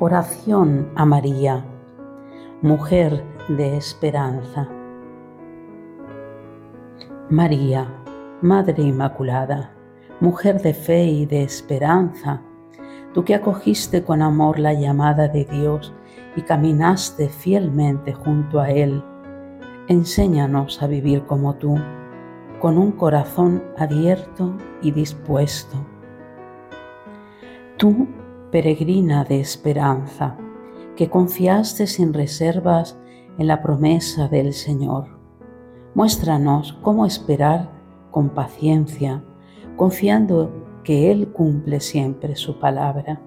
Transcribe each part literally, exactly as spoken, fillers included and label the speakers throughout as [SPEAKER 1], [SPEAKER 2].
[SPEAKER 1] Oración a María, mujer de esperanza. María, Madre Inmaculada, mujer de fe y de esperanza, tú que acogiste con amor la llamada de Dios y caminaste fielmente junto a Él, enséñanos a vivir como tú, con un corazón abierto y dispuesto. Tú, peregrina de esperanza, que confiaste sin reservas en la promesa del Señor, muéstranos cómo esperar con paciencia, confiando que Él cumple siempre su palabra.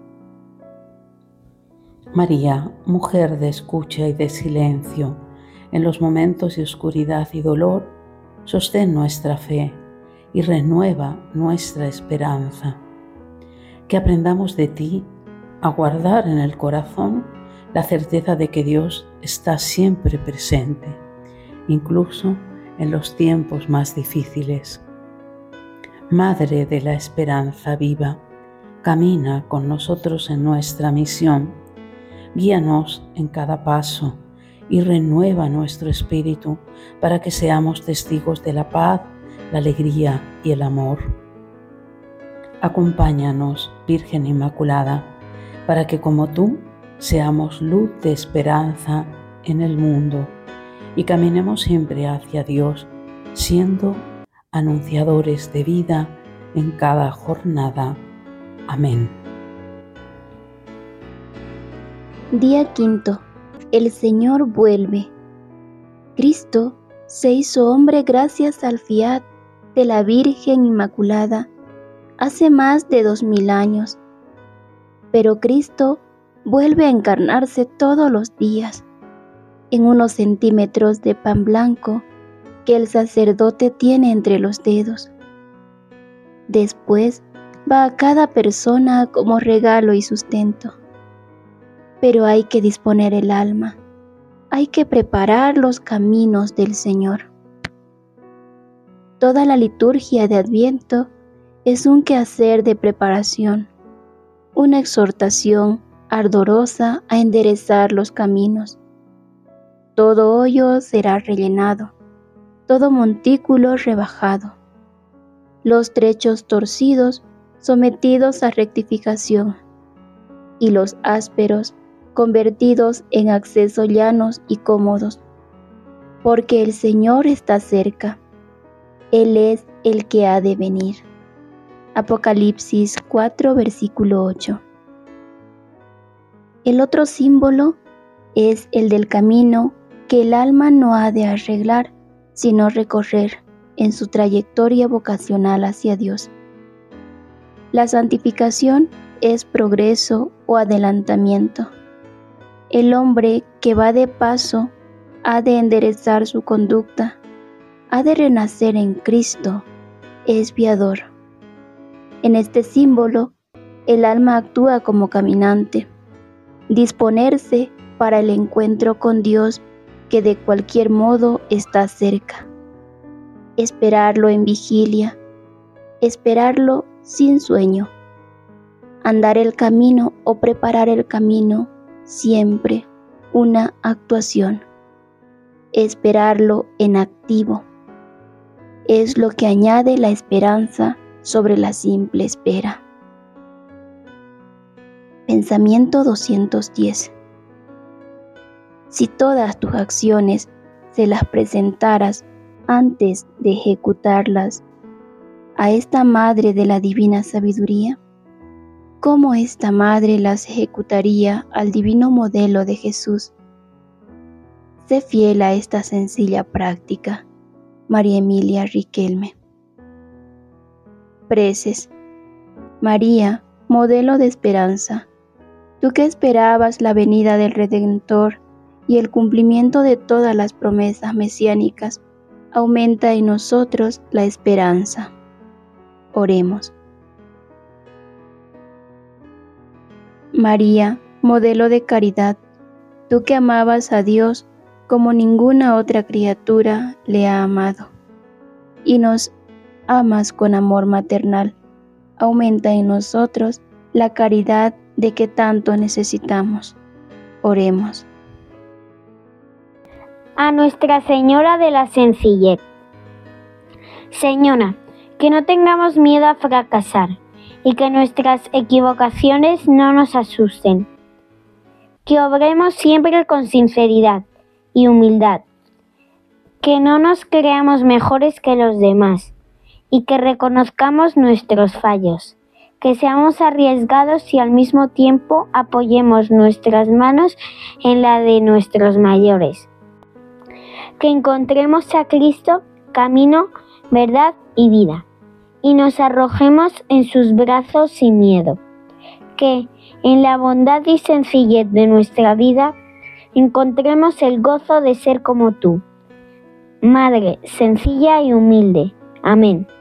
[SPEAKER 1] María, mujer de escucha y de silencio, en los momentos de oscuridad y dolor, sostén nuestra fe y renueva nuestra esperanza. Que aprendamos de ti a guardar en el corazón la certeza de que Dios está siempre presente, incluso en los tiempos más difíciles. Madre de la esperanza viva, camina con nosotros en nuestra misión, guíanos en cada paso y renueva nuestro espíritu para que seamos testigos de la paz, la alegría y el amor. Acompáñanos, Virgen Inmaculada, para que como tú seamos luz de esperanza en el mundo y caminemos siempre hacia Dios, siendo anunciadores de vida en cada jornada. Amén.
[SPEAKER 2] Día quinto. El Señor vuelve. Cristo se hizo hombre gracias al fiat de la Virgen Inmaculada hace más de dos mil años. Pero Cristo vuelve a encarnarse todos los días en unos centímetros de pan blanco que el sacerdote tiene entre los dedos. Después va a cada persona como regalo y sustento. Pero hay que disponer el alma, hay que preparar los caminos del Señor. Toda la liturgia de Adviento es un quehacer de preparación, una exhortación ardorosa a enderezar los caminos. Todo hoyo será rellenado, todo montículo rebajado, los trechos torcidos sometidos a rectificación y los ásperos convertidos en accesos llanos y cómodos, porque el Señor está cerca, Él es el que ha de venir. Apocalipsis cuatro, versículo ocho. El otro símbolo es el del camino que el alma no ha de arreglar, sino recorrer en su trayectoria vocacional hacia Dios. La santificación es progreso o adelantamiento. El hombre que va de paso ha de enderezar su conducta, ha de renacer en Cristo, es viador. En este símbolo, el alma actúa como caminante, disponerse para el encuentro con Dios que de cualquier modo está cerca. Esperarlo en vigilia, esperarlo sin sueño. Andar el camino o preparar el camino, siempre una actuación. Esperarlo en activo. Es lo que añade la esperanza sobre la simple espera. Pensamiento doscientos diez. Si todas tus acciones se las presentaras antes de ejecutarlas a esta Madre de la Divina Sabiduría, ¿cómo esta Madre las ejecutaría al divino modelo de Jesús? Sé fiel a esta sencilla práctica. María Emilia Riquelme. Preces. María, modelo de esperanza, tú que esperabas la venida del Redentor y el cumplimiento de todas las promesas mesiánicas, aumenta en nosotros la esperanza. Oremos. María, modelo de caridad, tú que amabas a Dios como ninguna otra criatura le ha amado, y nos amas con amor maternal, aumenta en nosotros la caridad de que tanto necesitamos. Oremos.
[SPEAKER 3] A Nuestra Señora de la Sencillez. Señora, que no tengamos miedo a fracasar y que nuestras equivocaciones no nos asusten. Que obremos siempre con sinceridad y humildad. Que no nos creamos mejores que los demás y que reconozcamos nuestros fallos. Que seamos arriesgados y al mismo tiempo apoyemos nuestras manos en la de nuestros mayores. Que encontremos a Cristo, camino, verdad y vida, y nos arrojemos en sus brazos sin miedo. Que, en la bondad y sencillez de nuestra vida, encontremos el gozo de ser como tú, Madre sencilla y humilde. Amén.